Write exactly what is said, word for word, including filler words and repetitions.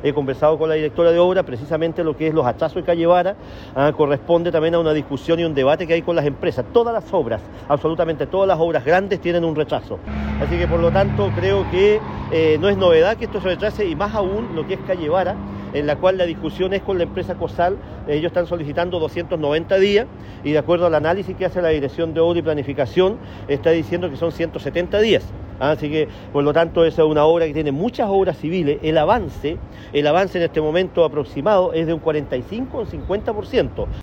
he conversado con la directora de obra, precisamente lo que es los hachazos de calle Vara, ah, corresponde también a una discusión y un debate que hay con las empresas. Todas las obras, absolutamente todas las obras grandes tienen un rechazo. Así que por lo tanto creo que eh, no es novedad que esto se retrase, y más aún lo que es calle Vara, en la cual la discusión es con la empresa COSAL. Ellos están solicitando doscientos noventa días y de acuerdo al análisis que hace la Dirección de Obra y Planificación está diciendo que son ciento setenta días. Así que, por lo tanto, esa es una obra que tiene muchas obras civiles. El avance, el avance en este momento aproximado es de un cuarenta y cinco o un cincuenta por ciento.